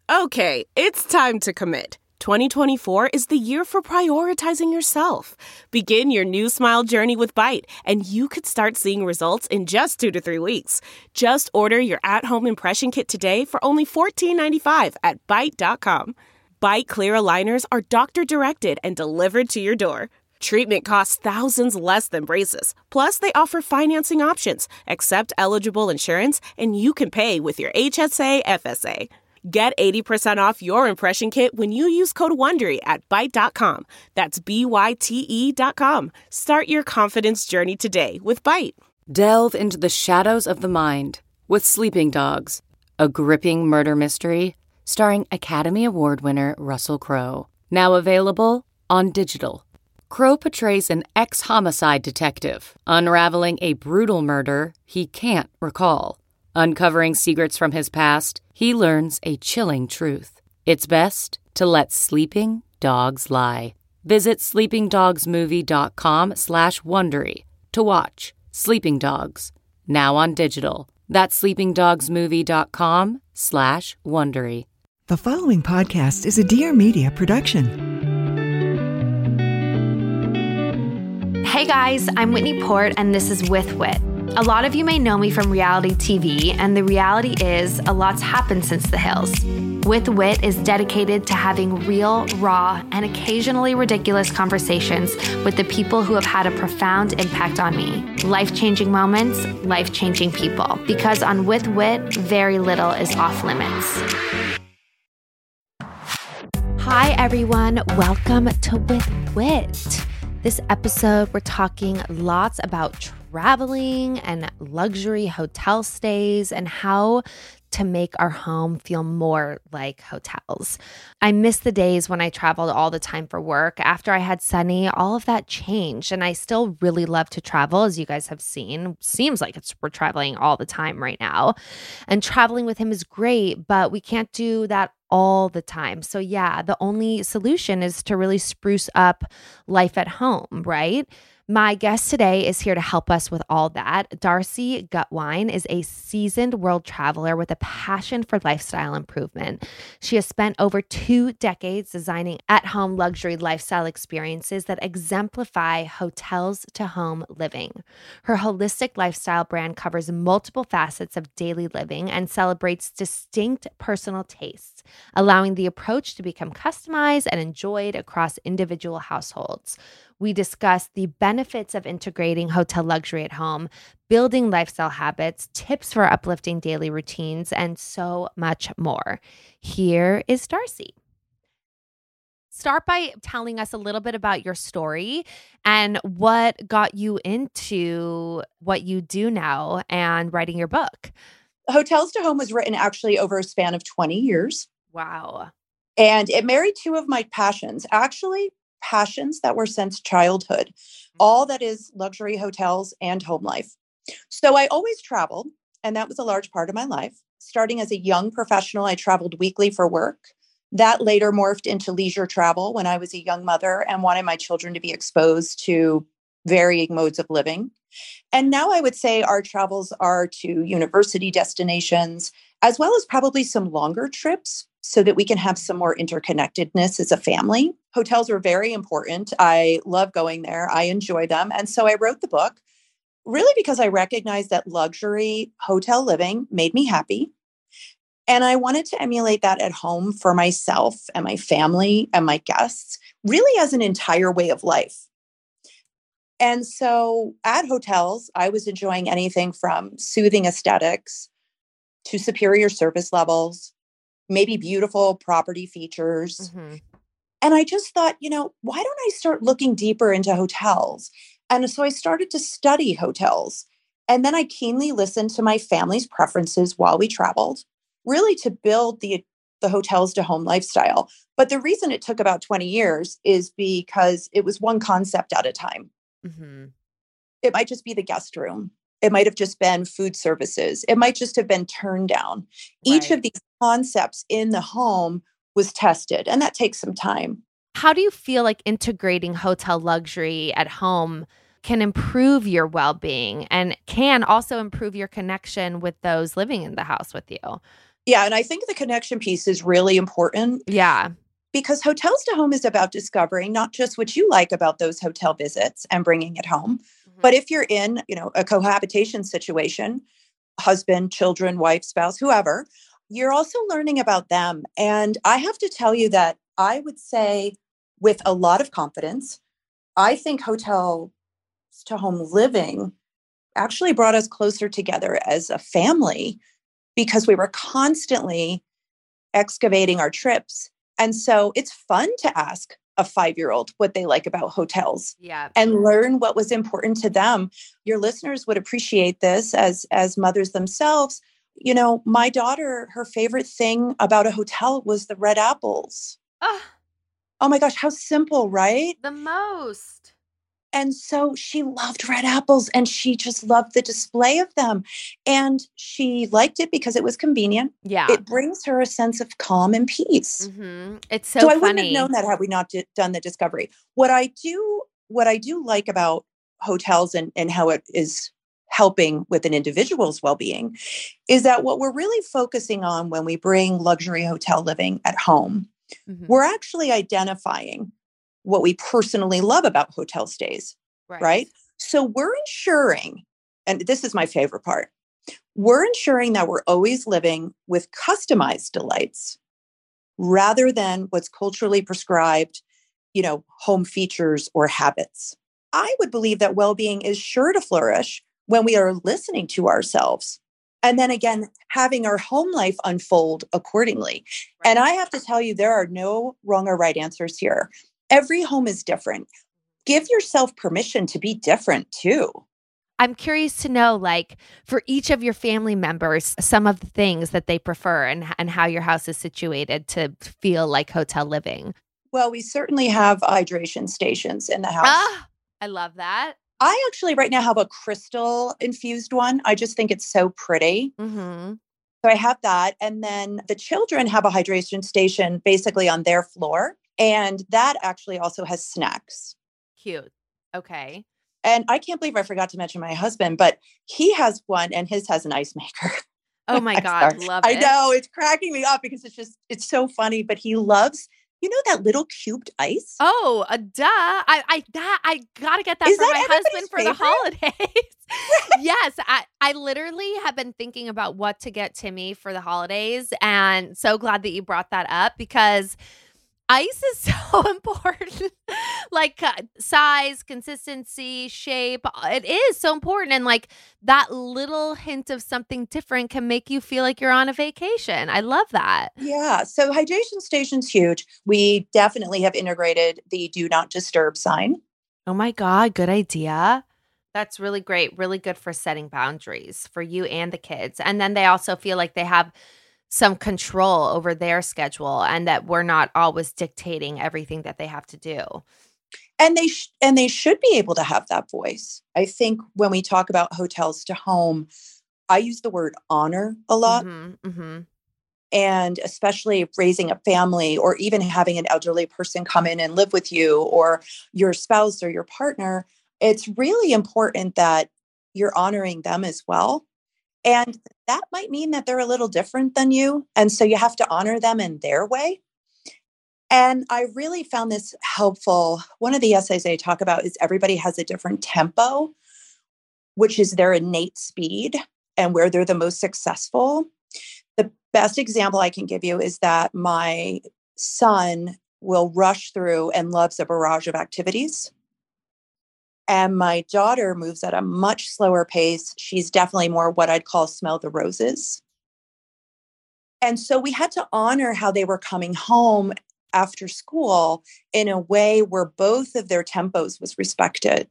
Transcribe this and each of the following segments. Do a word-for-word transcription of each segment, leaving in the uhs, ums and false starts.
Okay, it's time to commit. twenty twenty-four is the year for prioritizing yourself. Begin your new smile journey with Byte, and you could start seeing results in just two to three weeks. Just order your at-home impression kit today for only fourteen ninety-five at byte dot com. Byte clear aligners are doctor-directed and delivered to your door. Treatment costs thousands less than braces. Plus, they offer financing options, accept eligible insurance, and you can pay with your H S A F S A. Get eighty percent off your impression kit when you use code WONDERY at byte dot com. That's B Y T E dot com. Start your confidence journey today with Byte. Delve into the shadows of the mind with Sleeping Dogs, a gripping murder mystery starring Academy Award winner Russell Crowe. Now available on digital. Crowe portrays an ex-homicide detective unraveling a brutal murder he can't recall. Uncovering secrets from his past, he learns a chilling truth. It's best to let sleeping dogs lie. Visit sleepingdogsmovie.com slash Wondery to watch Sleeping Dogs, now on digital. That's sleepingdogsmovie.com slash Wondery. The following podcast is a Dear Media production. Hey guys, I'm Whitney Port, and this is With Wit. A lot of you may know me from reality T V, and the reality is a lot's happened since The Hills. With Wit is dedicated to having real, raw, and occasionally ridiculous conversations with the people who have had a profound impact on me. Life-changing moments, life-changing people. Because on With Wit, very little is off limits. Hi everyone, welcome to With Wit. This episode, we're talking lots about traveling and luxury hotel stays and how to make our home feel more like hotels. I miss the days when I traveled all the time for work. After I had Sunny, all of that changed, and I still really love to travel, as you guys have seen. Seems like it's we're traveling all the time right now. And traveling with him is great, but we can't do that all the time. So yeah, the only solution is to really spruce up life at home, right? My guest today is here to help us with all that. Darcy Gutwine is a seasoned world traveler with a passion for lifestyle improvement. She has spent over two decades designing at-home luxury lifestyle experiences that exemplify hotels to home living. Her holistic lifestyle brand covers multiple facets of daily living and celebrates distinct personal tastes, allowing the approach to become customized and enjoyed across individual households. We discuss the benefits of integrating hotel luxury at home, building lifestyle habits, tips for uplifting daily routines, and so much more. Here is Darcy. Start by telling us a little bit about your story and what got you into what you do now and writing your book. Hotels to Home was written actually over a span of twenty years. Wow. And it married two of my passions. Actually, passions that were since childhood, all that is luxury hotels and home life. So I always traveled, and that was a large part of my life. Starting as a young professional, I traveled weekly for work. That later morphed into leisure travel when I was a young mother and wanted my children to be exposed to varying modes of living. And now I would say our travels are to university destinations, as well as probably some longer trips, so that we can have some more interconnectedness as a family. Hotels are very important. I love going there. I enjoy them. And so I wrote the book really because I recognized that luxury hotel living made me happy. And I wanted to emulate that at home for myself and my family and my guests, really as an entire way of life. And so at hotels, I was enjoying anything from soothing aesthetics to superior service levels, maybe beautiful property features. Mm-hmm. And I just thought, you know, why don't I start looking deeper into hotels? And so I started to study hotels. And then I keenly listened to my family's preferences while we traveled, really to build the, the hotels to home lifestyle. But the reason it took about twenty years is because it was one concept at a time. Mm-hmm. It might just be the guest room. It might have just been food services. It might just have been turned down. Right. Each of these concepts in the home was tested, and that takes some time. How do you feel like integrating hotel luxury at home can improve your well-being and can also improve your connection with those living in the house with you? Yeah. And I think the connection piece is really important. Yeah. Because Hotels to Home is about discovering not just what you like about those hotel visits and bringing it home, mm-hmm. but if you're in, you know, a cohabitation situation, husband, children, wife, spouse, whoever, you're also learning about them. And I have to tell you that I would say with a lot of confidence, I think Hotels to Home living actually brought us closer together as a family because we were constantly excavating our trips. And so it's fun to ask a five-year-old what they like about hotels, yeah, and learn what was important to them. Your listeners would appreciate this as, as mothers themselves. You know, my daughter, her favorite thing about a hotel was the red apples. Oh, oh my gosh, how simple, right? The most. And so she loved red apples and she just loved the display of them. And she liked it because it was convenient. Yeah. It brings her a sense of calm and peace. Mm-hmm. It's so, so I funny. wouldn't have known that had we not d- done the discovery. What I do, what I do like about hotels and, and how it is helping with an individual's well-being is that what we're really focusing on when we bring luxury hotel living at home, mm-hmm. we're actually identifying what we personally love about hotel stays, right. right? So we're ensuring, and this is my favorite part, we're ensuring that we're always living with customized delights rather than what's culturally prescribed, you know, home features or habits. I would believe that well-being is sure to flourish when we are listening to ourselves. And then again, having our home life unfold accordingly. Right. And I have to tell you, there are no wrong or right answers here. Every home is different. Give yourself permission to be different too. I'm curious to know, like, for each of your family members, some of the things that they prefer and, and how your house is situated to feel like hotel living. Well, we certainly have hydration stations in the house. Ah, I love that. I actually right now have a crystal infused one. I just think it's so pretty. Mm-hmm. So I have that. And then the children have a hydration station basically on their floor. And that actually also has snacks. Cute. Okay. And I can't believe I forgot to mention my husband, but he has one and his has an ice maker. Oh my God. Love it. I know. It's cracking me up because it's just, it's so funny, but he loves, you know, that little cubed ice? Oh, uh, duh. I, I, that, I gotta get that Is for that my husband for favorite? the holidays. Yes. I, I literally have been thinking about what to get Timmy for the holidays. And so glad that you brought that up because ice is so important. Like uh, size, consistency, shape. It is so important. And like that little hint of something different can make you feel like you're on a vacation. I love that. Yeah. So hydration station's huge. We definitely have integrated the do not disturb sign. Oh my God. Good idea. That's really great. Really good for setting boundaries for you and the kids. And then they also feel like they have some control over their schedule and that we're not always dictating everything that they have to do. And they sh- and they should be able to have that voice. I think when we talk about hotels to home, I use the word honor a lot. Mm-hmm, mm-hmm. And especially raising a family or even having an elderly person come in and live with you or your spouse or your partner, it's really important that you're honoring them as well. And that might mean that they're a little different than you. And so you have to honor them in their way. And I really found this helpful. One of the essays I talk about is everybody has a different tempo, which is their innate speed and where they're the most successful. The best example I can give you is that my son will rush through and loves a barrage of activities. And my daughter moves at a much slower pace. She's definitely more what I'd call smell the roses. And so we had to honor how they were coming home after school in a way where both of their tempos was respected.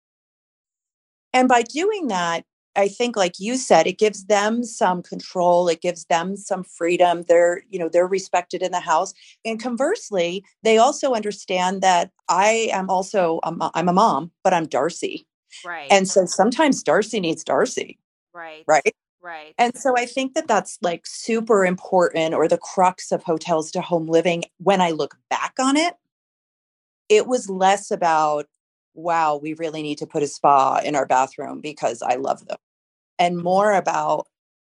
And by doing that, I think, like you said, it gives them some control. It gives them some freedom. They're, you know, they're respected in the house. And conversely, they also understand that I am also, a, I'm a mom, but I'm Darcy. Right. And so sometimes Darcy needs Darcy. Right. Right. Right. And so I think that that's like super important, or the crux of hotels to home living. When I look back on it, it was less about, wow, we really need to put a spa in our bathroom because I love them. And more about,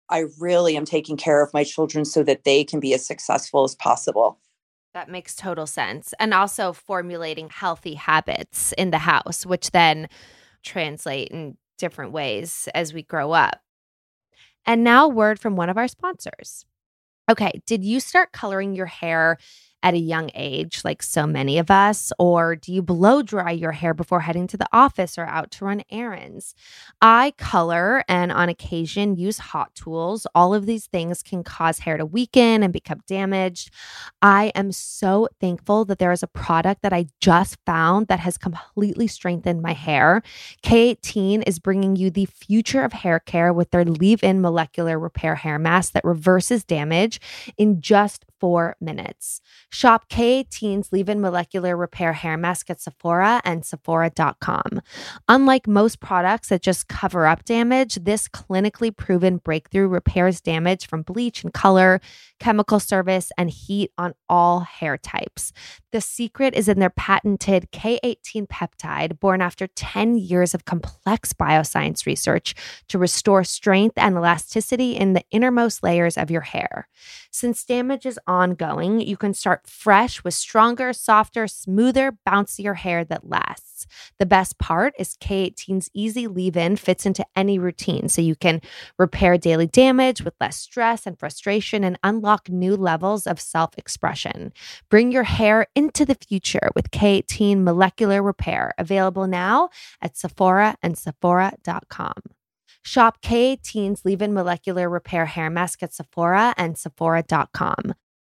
I really am taking care of my children so that they can be as successful as possible. That makes total sense. And also formulating healthy habits in the house, which then translate in different ways as we grow up. And now a word from one of our sponsors. Okay, did you start coloring your hair at a young age, like so many of us? Or do you blow dry your hair before heading to the office or out to run errands? I color and on occasion use hot tools. All of these things can cause hair to weaken and become damaged. I am so thankful that there is a product that I just found that has completely strengthened my hair. K eighteen is bringing you the future of hair care with their leave-in molecular repair hair mask that reverses damage in just four minutes. Shop K eighteen's leave-in molecular repair hair mask at Sephora and Sephora dot com. Unlike most products that just cover up damage, this clinically proven breakthrough repairs damage from bleach and color, chemical service, and heat on all hair types. The secret is in their patented K eighteen peptide, born after ten years of complex bioscience research to restore strength and elasticity in the innermost layers of your hair. Since damage is ongoing, you can start fresh with stronger, softer, smoother, bouncier hair that lasts. The best part is K eighteen's easy leave-in fits into any routine, so you can repair daily damage with less stress and frustration and unlock new levels of self-expression. Bring your hair into the future with K eighteen Molecular Repair, available now at Sephora and Sephora dot com. Shop K eighteen's leave-in molecular repair hair mask at Sephora and Sephora dot com.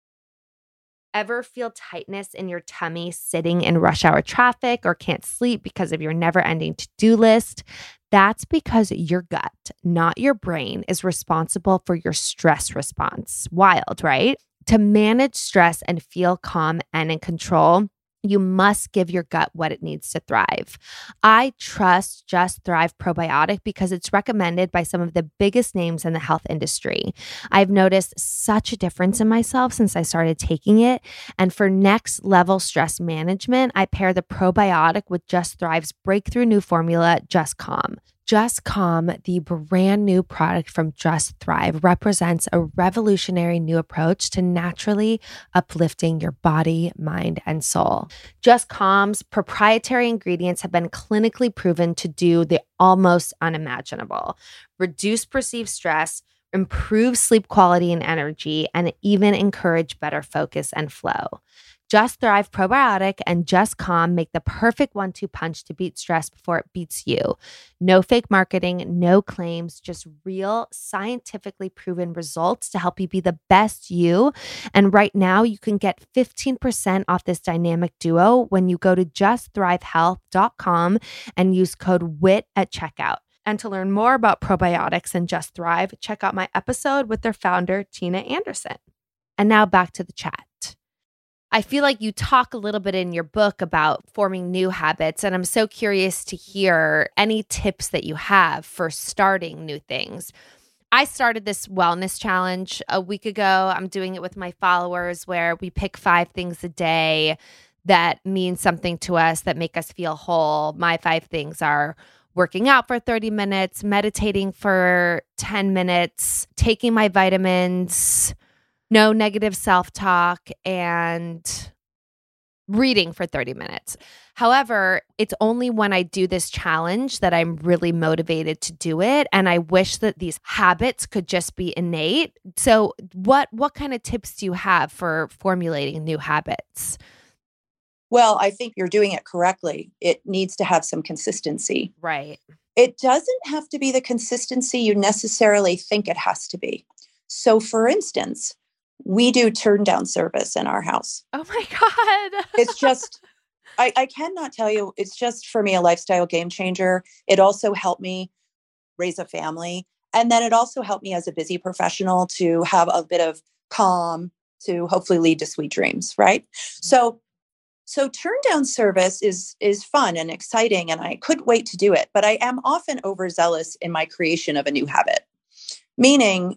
Ever feel tightness in your tummy sitting in rush hour traffic or can't sleep because of your never-ending to-do list? That's because your gut, not your brain, is responsible for your stress response. Wild, right? To manage stress and feel calm and in control, you must give your gut what it needs to thrive. I trust Just Thrive Probiotic because it's recommended by some of the biggest names in the health industry. I've noticed such a difference in myself since I started taking it. And for next level stress management, I pair the probiotic with Just Thrive's breakthrough new formula, Just Calm. Just Calm, the brand new product from Just Thrive, represents a revolutionary new approach to naturally uplifting your body, mind, and soul. Just Calm's proprietary ingredients have been clinically proven to do the almost unimaginable: reduce perceived stress, improve sleep quality and energy, and even encourage better focus and flow. Just Thrive Probiotic and Just Calm make the perfect one two punch to beat stress before it beats you. No fake marketing, no claims, just real scientifically proven results to help you be the best you. And right now you can get fifteen percent off this dynamic duo when you go to just thrive health dot com and use code W I T at checkout. And to learn more about probiotics and Just Thrive, check out my episode with their founder, Tina Anderson. And now back to the chat. I feel like you talk a little bit in your book about forming new habits, and I'm so curious to hear any tips that you have for starting new things. I started this wellness challenge a week ago. I'm doing it with my followers where we pick five things a day that mean something to us, that make us feel whole. My five things are working out for thirty minutes, meditating for ten minutes, taking my vitamins, no negative self-talk, and reading for thirty minutes. However, it's only when I do this challenge that I'm really motivated to do it. And I wish that these habits could just be innate. So what, what kind of tips do you have for formulating new habits? Well, I think you're doing it correctly. It needs to have some consistency. Right. It doesn't have to be the consistency you necessarily think it has to be. So for instance, we do turn down service in our house. Oh my God. It's just, I, I cannot tell you, it's just for me a lifestyle game changer. It also helped me raise a family. And then it also helped me as a busy professional to have a bit of calm to hopefully lead to sweet dreams, right? So, so turn down service is, is fun and exciting, and I couldn't wait to do it. But I am often overzealous in my creation of a new habit, meaning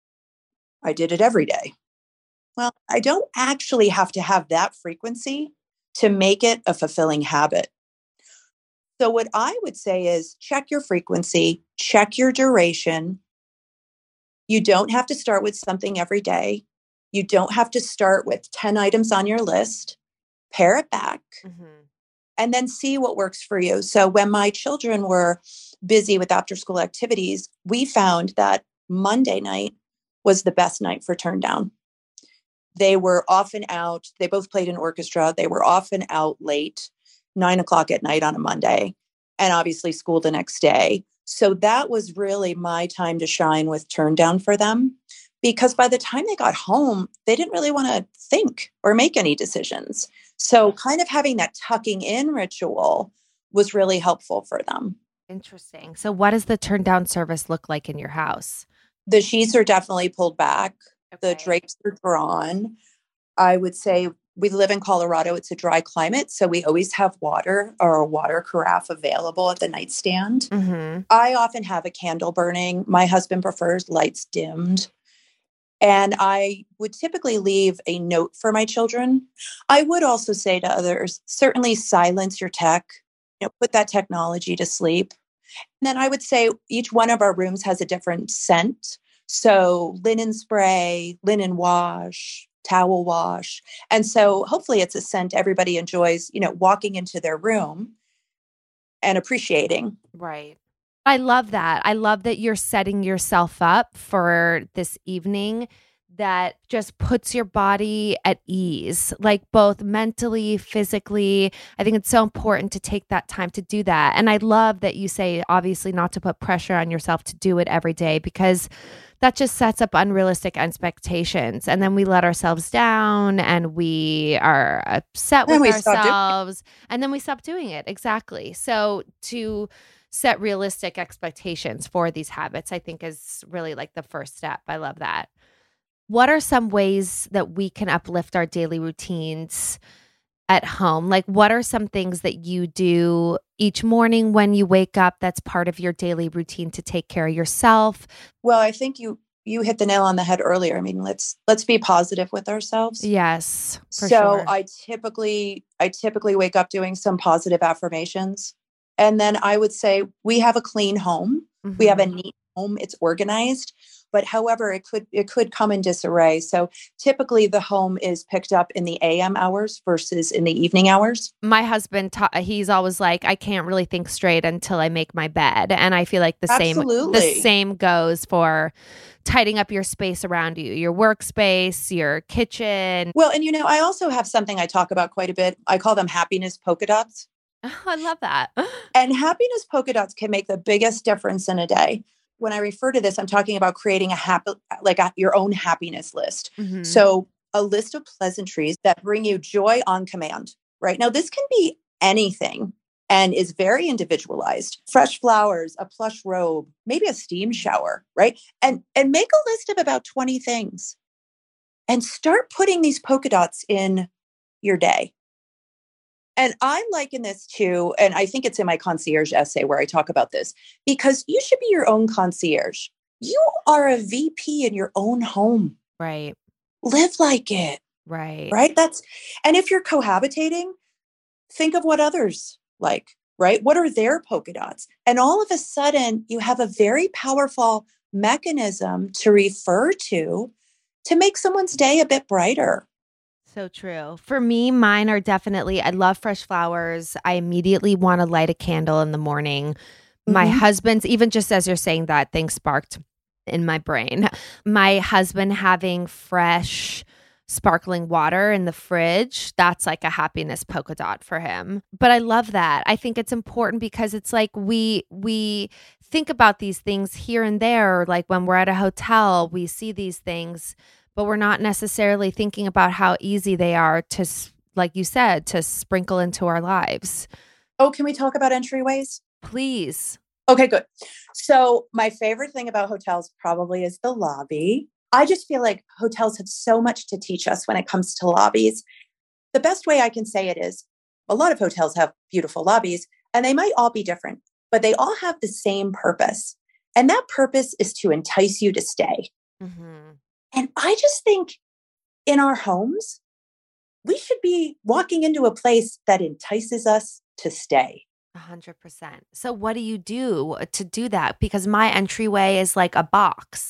I did it every day. Well, I don't actually have to have that frequency to make it a fulfilling habit. So what I would say is check your frequency, check your duration, You don't have to start with something every day. You don't have to start with ten items on your list. Pare it back. Mm-hmm. And then see what works for you. So when my children were busy with after school activities, we found that Monday night was the best night for turn down. They were often out. They both played in orchestra. They were often out late, nine o'clock at night on a Monday, and obviously school the next day. So that was really my time to shine with turn down for them, because by the time they got home, they didn't really want to think or make any decisions. So kind of having that tucking in ritual was really helpful for them. Interesting. So what does the turn down service look like in your house? The sheets are definitely pulled back. Okay. The drapes are drawn. I would say we live in Colorado. It's a dry climate. So we always have water or a water carafe available at the nightstand. Mm-hmm. I often have a candle burning. My husband prefers lights dimmed. And I would typically leave a note for my children. I would also say to others, certainly silence your tech, you know, put that technology to sleep. And then I would say each one of our rooms has a different scent. So linen spray, linen wash, towel wash. And so hopefully it's a scent everybody enjoys, you know, walking into their room and appreciating. Right. I love that. I love that you're setting yourself up for this evening that just puts your body at ease, like both mentally, physically. I think it's so important to take that time to do that. And I love that you say, obviously, not to put pressure on yourself to do it every day, because that just sets up unrealistic expectations. And then we let ourselves down and we are upset with ourselves. And then we stop doing it. Exactly. So to set realistic expectations for these habits, I think is really like the first step. I love that. What are some ways that we can uplift our daily routines at home? Like, what are some things that you do each morning when you wake up that's part of your daily routine to take care of yourself? Well, I think you you hit the nail on the head earlier. I mean, let's let's be positive with ourselves. Yes, for so sure. I typically I typically wake up doing some positive affirmations. And then I would say we have a clean home. Mm-hmm. We have a neat home. It's organized. But however, it could it could come in disarray. So typically the home is picked up in the A M hours versus in the evening hours. My husband, ta- he's always like, I can't really think straight until I make my bed. And I feel like the Absolutely. same the same goes for tidying up your space around you, your workspace, your kitchen. Well, and you know, I also have something I talk about quite a bit. I call them happiness polka dots. Oh, I love that. And happiness polka dots can make the biggest difference in a day. When I refer to this, I'm talking about creating a happy, like a, your own happiness list. Mm-hmm. So a list of pleasantries that bring you joy on command, right? Now, this can be anything and is very individualized. Fresh flowers, a plush robe, maybe a steam shower, right? And, and make a list of about twenty things and start putting these polka dots in your day. And I liken this to, and I think it's in my concierge essay where I talk about this, because you should be your own concierge. You are a V P in your own home. Right. Live like it. Right. Right. That's, and if you're cohabitating, think of what others like, right? What are their polka dots? And all of a sudden you have a very powerful mechanism to refer to, to make someone's day a bit brighter. So true. For me, mine are definitely, I love fresh flowers. I immediately want to light a candle in the morning. Mm-hmm. My husband's, even just as you're saying that, thing sparked in my brain. My husband having fresh, sparkling water in the fridge, that's like a happiness polka dot for him. But I love that. I think it's important because it's like we we think about these things here and there. Like when we're at a hotel, we see these things, but we're not necessarily thinking about how easy they are to, like you said, to sprinkle into our lives. Oh, can we talk about entryways? Please. Okay, good. So my favorite thing about hotels probably is the lobby. I just feel like hotels have so much to teach us when it comes to lobbies. The best way I can say it is a lot of hotels have beautiful lobbies, and they might all be different, but they all have the same purpose. And that purpose is to entice you to stay. Mm-hmm. And I just think in our homes, we should be walking into a place that entices us to stay. A hundred percent. So what do you do to do that? Because my entryway is like a box.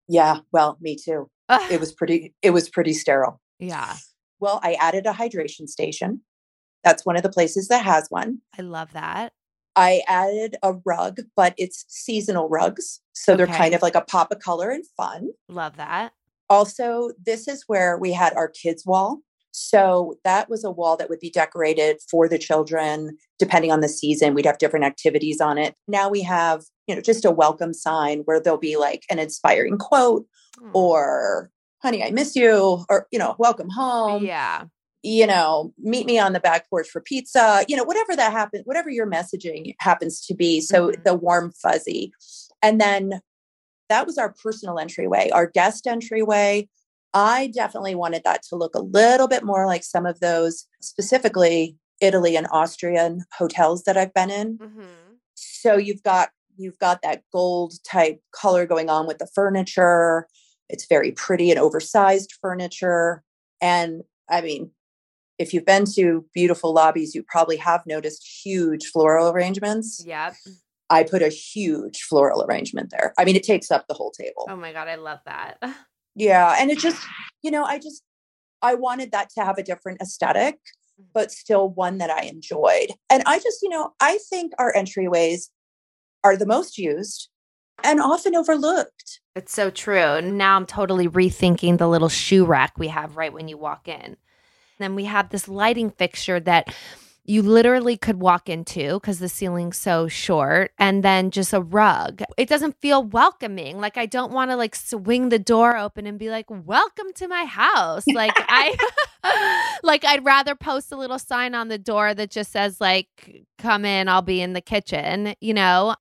Yeah. Well, me too. Ugh. It was pretty, it was pretty sterile. Yeah. Well, I added a hydration station. That's one of the places that has one. I love that. I added a rug, but it's seasonal rugs. So they're Okay. kind of like a pop of color and fun. Love that. Also, this is where we had our kids' wall. So that was a wall that would be decorated for the children, depending on the season. We'd have different activities on it. Now we have, you know, just a welcome sign where there'll be like an inspiring quote Mm. or, honey, I miss you, or, you know, welcome home. Yeah. You know, meet me on the back porch for pizza, you know, whatever that happens, whatever your messaging happens to be. So Mhm. the warm fuzzy. And then that was our personal entryway, our guest entryway. I definitely wanted that to look a little bit more like some of those, specifically Italy and Austrian hotels that I've been in. Mhm. So you've got, you've got that gold type color going on with the furniture. It's very pretty and oversized furniture. And I mean, if you've been to beautiful lobbies, you probably have noticed huge floral arrangements. Yep. I put a huge floral arrangement there. I mean, it takes up the whole table. Oh my God, I love that. Yeah. And it just, you know, I just, I wanted that to have a different aesthetic, but still one that I enjoyed. And I just, you know, I think our entryways are the most used and often overlooked. It's so true. Now I'm totally rethinking the little shoe rack we have right when you walk in. Then we have this lighting fixture that you literally could walk into because the ceiling's so short, and then just a rug. It doesn't feel welcoming. Like I don't want to like swing the door open and be like, welcome to my house. Like I, like I'd rather post a little sign on the door that just says like, come in, I'll be in the kitchen, you know?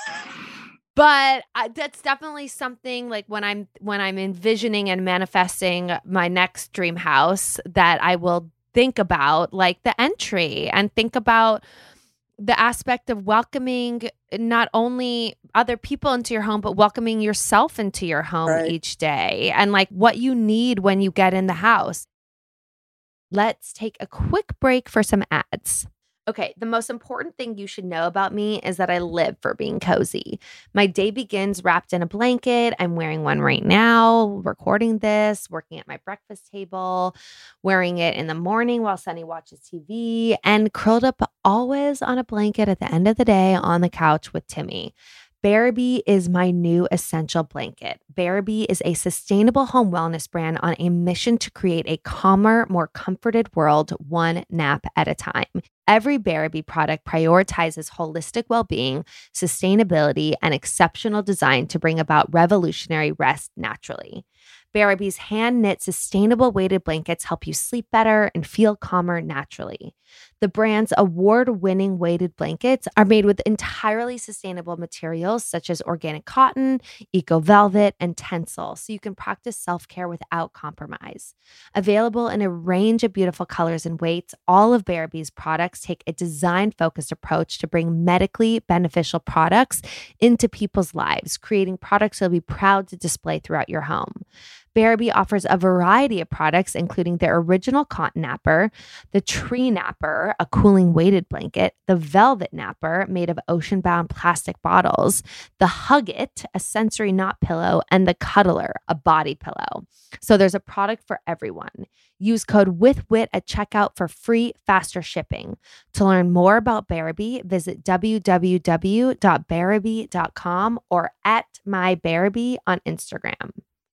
But I, that's definitely something like when I'm when I'm envisioning and manifesting my next dream house that I will think about like the entry and think about the aspect of welcoming not only other people into your home, but welcoming yourself into your home Right. each day and like what you need when you get in the house. Let's take a quick break for some ads. Okay, the most important thing you should know about me is that I live for being cozy. My day begins wrapped in a blanket. I'm wearing one right now, recording this, working at my breakfast table, wearing it in the morning while Sunny watches T V, and curled up always on a blanket at the end of the day on the couch with Timmy. Bearaby is my new essential blanket. Bearaby is a sustainable home wellness brand on a mission to create a calmer, more comforted world, one nap at a time. Every Bearaby product prioritizes holistic well-being, sustainability, and exceptional design to bring about revolutionary rest naturally. Bearaby's hand-knit, sustainable weighted blankets help you sleep better and feel calmer naturally. The brand's award-winning weighted blankets are made with entirely sustainable materials such as organic cotton, eco velvet, and tencel, so you can practice self-care without compromise. Available in a range of beautiful colors and weights, all of Bearaby's products take a design-focused approach to bring medically beneficial products into people's lives, creating products you'll be proud to display throughout your home. Bearaby offers a variety of products, including their original cotton napper, the tree napper, a cooling weighted blanket, the velvet napper made of ocean-bound plastic bottles, the Hug It, a sensory knot pillow, and the Cuddler, a body pillow. So there's a product for everyone. Use code WITHWIT at checkout for free, faster shipping. To learn more about Bearaby, visit w w w dot bearaby dot com or at mybearaby on Instagram.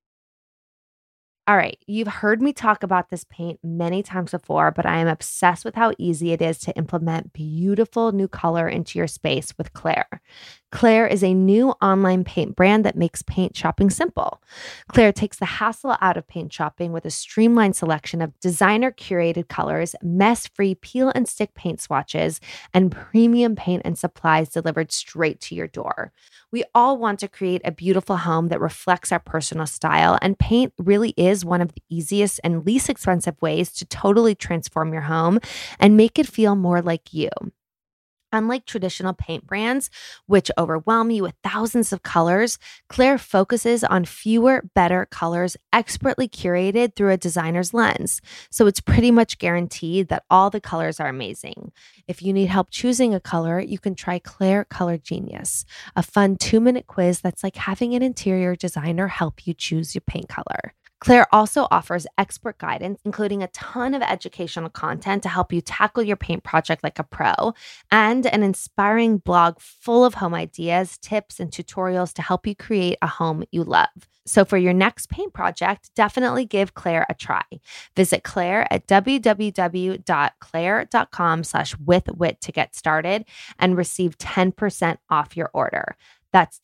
All right, you've heard me talk about this paint many times before, but I am obsessed with how easy it is to implement beautiful new color into your space with Claire. Claire is a new online paint brand that makes paint shopping simple. Claire takes the hassle out of paint shopping with a streamlined selection of designer-curated colors, mess-free peel and stick paint swatches, and premium paint and supplies delivered straight to your door. We all want to create a beautiful home that reflects our personal style, and paint really is one of the easiest and least expensive ways to totally transform your home and make it feel more like you. Unlike traditional paint brands, which overwhelm you with thousands of colors, Claire focuses on fewer, better colors expertly curated through a designer's lens. So it's pretty much guaranteed that all the colors are amazing. If you need help choosing a color, you can try Claire Color Genius, a fun two-minute quiz that's like having an interior designer help you choose your paint color. Claire also offers expert guidance, including a ton of educational content to help you tackle your paint project like a pro, and an inspiring blog full of home ideas, tips, and tutorials to help you create a home you love. So for your next paint project, definitely give Claire a try. Visit Claire at www.claire.com slash withwit to get started and receive ten percent off your order. That's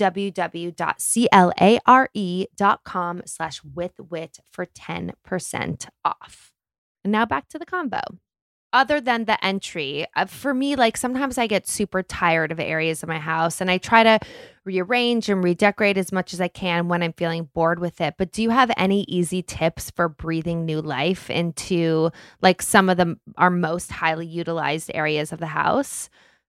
www.clare.com slash withwit for ten percent off. And now back to the combo. Other than the entry, uh, for me, like sometimes I get super tired of areas of my house and I try to rearrange and redecorate as much as I can when I'm feeling bored with it. But do you have any easy tips for breathing new life into like some of the our most highly utilized areas of the house?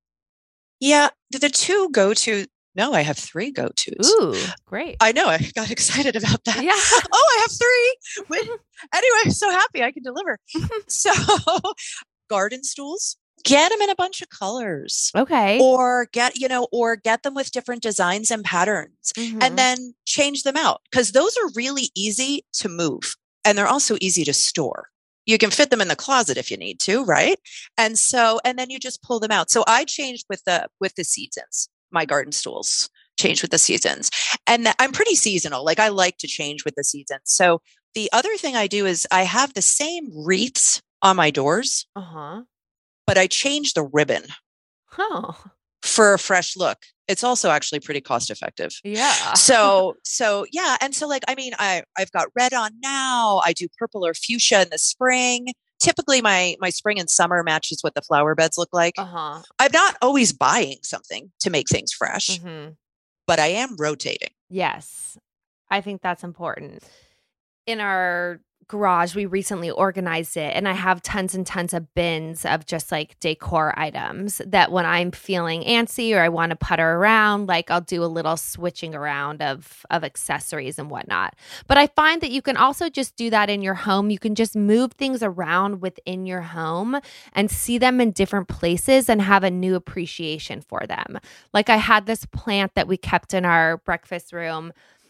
Yeah, the two go-to No, I have three go-tos. Ooh, great. I know. I got excited about that. Yeah. Oh, I have three. Anyway, so happy I can deliver. So garden stools, get them in a bunch of colors. Okay. Or get, you know, or get them with different designs and patterns Mhm. and then change them out because those are really easy to move and they're also easy to store. You can fit them in the closet if you need to, right? And so, and then you just pull them out. So I changed with the, with the seasons. My garden stools change with the seasons. And I'm pretty seasonal. Like I like to change with the seasons. So the other thing I do is I have the same wreaths on my doors, Uh-huh. but I change the ribbon Oh. for a fresh look. It's also actually pretty cost effective. Yeah. So, so yeah. And so like, I mean, I, I've got red on now. I do purple or fuchsia in the spring. Typically my, my spring and summer matches what the flower beds look like. Uh-huh. I'm not always buying something to make things fresh, Mm-hmm. but I am rotating. Yes. I think that's important. In our garage, we recently organized it, and I have tons and tons of bins of just like decor items that when I'm feeling antsy or I want to putter around, like I'll do a little switching around of of accessories and whatnot. But I find that you can also just do that in your home. You can just move things around within your home and see them in different places and have a new appreciation for them. Like I had this plant that we kept in our breakfast room,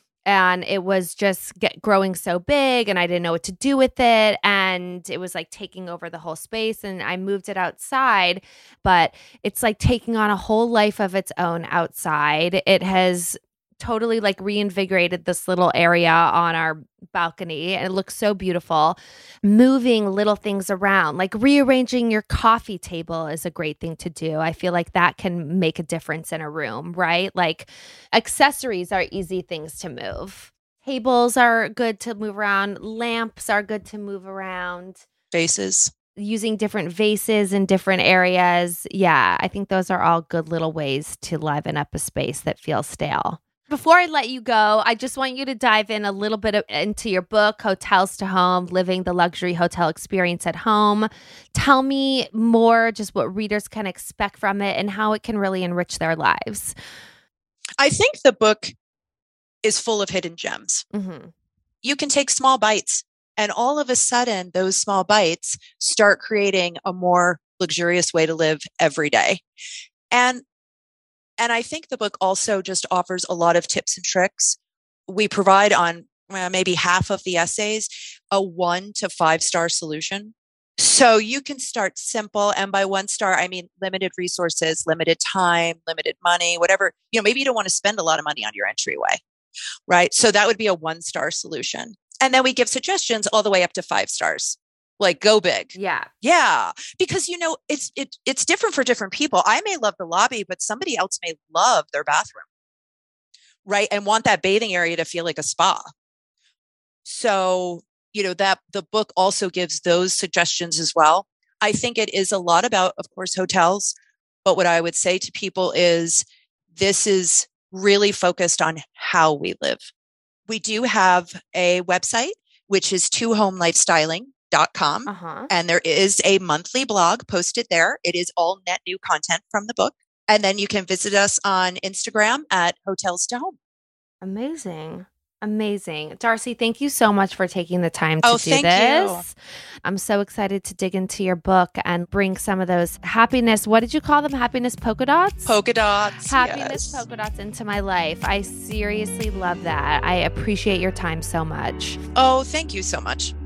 and it was just get growing so big and I didn't know what to do with it. And it was like taking over the whole space, and I moved it outside, but it's like taking on a whole life of its own outside. It has totally like reinvigorated this little area on our balcony, and it looks so beautiful. Moving little things around, like rearranging your coffee table is a great thing to do. I feel like that can make a difference in a room, right? Like accessories are easy things to move. Tables are good to move around. Lamps are good to move around. Vases. Using different vases in different areas. Yeah, I think those are all good little ways to liven up a space that feels stale. Before I let you go, I just want you to dive in a little bit of, into your book, Hotels to Home, Living the Luxury Hotel Experience at Home. Tell me more just what readers can expect from it and how it can really enrich their lives. I think the book is full of hidden gems. Mm-hmm. You can take small bites, and all of a sudden, those small bites start creating a more luxurious way to live every day. And And I think the book also just offers a lot of tips and tricks. We provide on well, maybe half of the essays a one to five star solution. So you can start simple. And by one star, I mean limited resources, limited time, limited money, whatever. You know, maybe you don't want to spend a lot of money on your entryway, right? So that would be a one star solution. And then we give suggestions all the way up to five stars. Like go big. Yeah. Yeah. Because, you know, it's, it, it's different for different people. I may love the lobby, but somebody else may love their bathroom. Right. And want that bathing area to feel like a spa. So, you know, that the book also gives those suggestions as well. I think it is a lot about, of course, hotels. But what I would say to people is this is really focused on how we live. We do have a website, which is Two Home Lifestyling. dot com. Uh-huh. And there is a monthly blog posted there. It is all net new content from the book. And then you can visit us on Instagram at Hotels to Home. Amazing. Amazing. Darcy, thank you so much for taking the time to oh, do thank this. You. I'm so excited to dig into your book and bring some of those happiness, what did you call them? Happiness polka dots? Polka dots. Happiness yes. polka dots into my life. I seriously love that. I appreciate your time so much. Oh, thank you so much.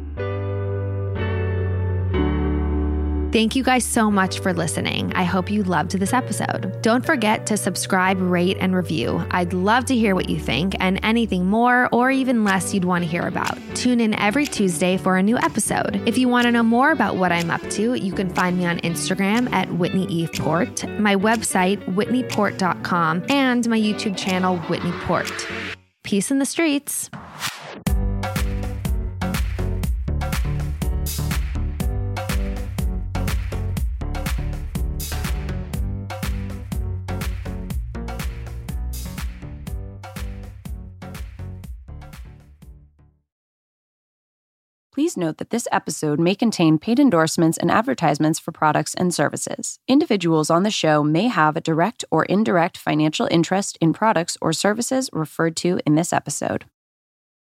Thank you guys so much for listening. I hope you loved this episode. Don't forget to subscribe, rate, and review. I'd love to hear what you think and anything more or even less you'd want to hear about. Tune in every Tuesday for a new episode. If you want to know more about what I'm up to, you can find me on Instagram at Whitney Eve Port, my website, whitney port dot com, and my YouTube channel, Whitney Port. Peace in the streets. Please note that this episode may contain paid endorsements and advertisements for products and services. Individuals on the show may have a direct or indirect financial interest in products or services referred to in this episode.